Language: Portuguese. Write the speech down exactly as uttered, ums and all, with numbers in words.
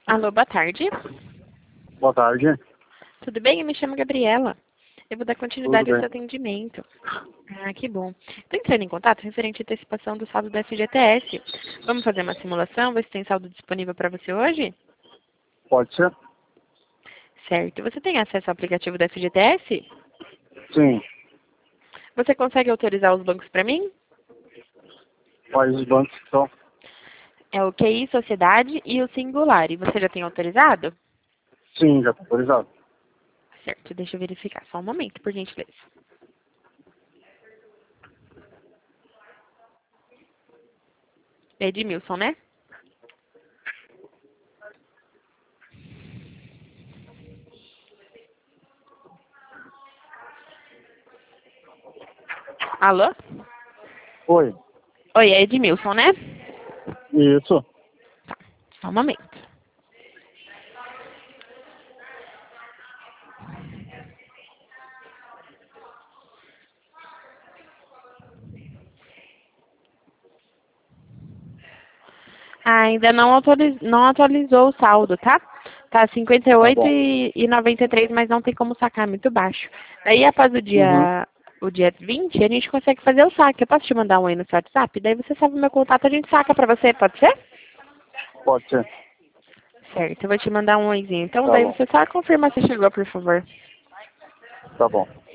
Alô, boa tarde. Boa tarde. Tudo bem? Eu me chamo Gabriela. Eu vou dar Tudo continuidade ao bem. seu atendimento. Ah, que bom. Estou entrando em contato referente à antecipação do saldo da F G T S. Vamos fazer uma simulação, ver se tem saldo disponível para você hoje? Pode ser? Certo. Você tem acesso ao aplicativo da F G T S? Sim. Você consegue autorizar os bancos para mim? Quais os bancos que são? É o Q I Sociedade e o Singular. E você já tem autorizado? Sim, já está autorizado. Certo. Deixa eu verificar. Só um momento, por gentileza. É Edmilson, né? Alô? Oi. Oi, é Edmilson, né? Isso. Só um momento. Ah, ainda não, autoriz... não atualizou o saldo, tá? Tá cinquenta e Tá oito bom. e noventa e três, mas não tem como sacar, é muito baixo. Daí, após o Uhum. dia, o dia vinte, a gente consegue fazer o saque. Eu posso te mandar um aí no seu WhatsApp? Daí você sabe o meu contato, a gente saca pra você, pode ser? Pode ser. Certo, eu vou te mandar um oizinho. Então, Tá daí bom. você só confirma se chegou, por favor. Tá bom.